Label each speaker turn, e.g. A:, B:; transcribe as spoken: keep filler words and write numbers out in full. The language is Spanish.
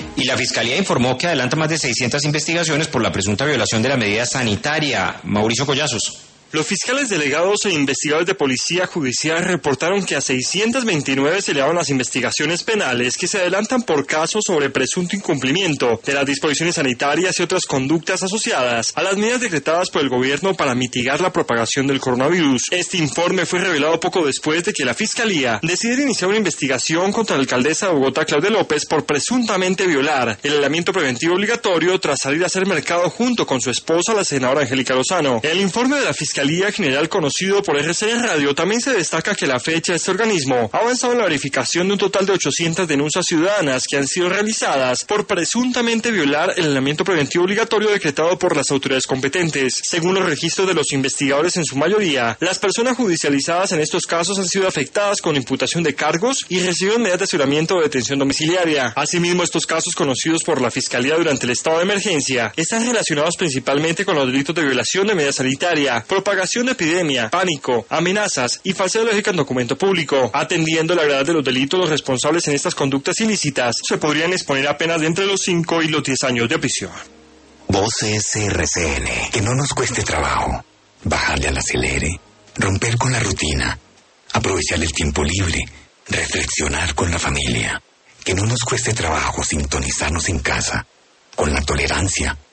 A: Y la Fiscalía informó que adelanta más de seiscientas investigaciones por la presunta violación de la medida sanitaria. Mauricio Collazos.
B: Los fiscales delegados e investigadores de Policía Judicial reportaron que a seiscientas veintinueve se elevaron las investigaciones penales que se adelantan por casos sobre presunto incumplimiento de las disposiciones sanitarias y otras conductas asociadas a las medidas decretadas por el gobierno para mitigar la propagación del coronavirus. Este informe fue revelado poco después de que la Fiscalía decidiera iniciar una investigación contra la alcaldesa de Bogotá, Claudia López, por presuntamente violar el aislamiento preventivo obligatorio tras salir a hacer mercado junto con su esposa, la senadora Angélica Lozano. El informe de la Fiscalía Fiscalía General conocido por R C N Radio también se destaca que a la fecha este organismo ha avanzado en la verificación de un total de ochocientas denuncias ciudadanas que han sido realizadas por presuntamente violar el aislamiento preventivo obligatorio decretado por las autoridades competentes. Según los registros de los investigadores, en su mayoría, las personas judicializadas en estos casos han sido afectadas con imputación de cargos y reciben medidas de aislamiento o detención domiciliaria. Asimismo, estos casos conocidos por la Fiscalía durante el estado de emergencia están relacionados principalmente con los delitos de violación de medida sanitaria, propagación de epidemia, pánico, amenazas y falsedad lógica en documento público. Atendiendo la gravedad de los delitos, los responsables en estas conductas ilícitas se podrían exponer a penas de entre los cinco y los diez años de prisión.
C: Voces R C N, que no nos cueste trabajo, bajarle al acelere, romper con la rutina, aprovechar el tiempo libre, reflexionar con la familia, que no nos cueste trabajo sintonizarnos en casa, con la tolerancia,